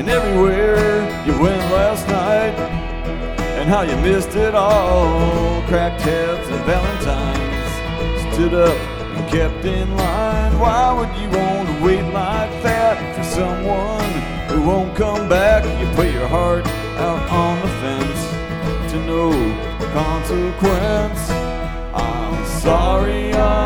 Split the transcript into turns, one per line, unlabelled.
and everywhere you went last night, and how you missed it all. Cracked heads and valentines stood up and kept in line. Why would you want to wait like that for someone who won't come back? You put your heart out on the fence to no consequence. I'm sorry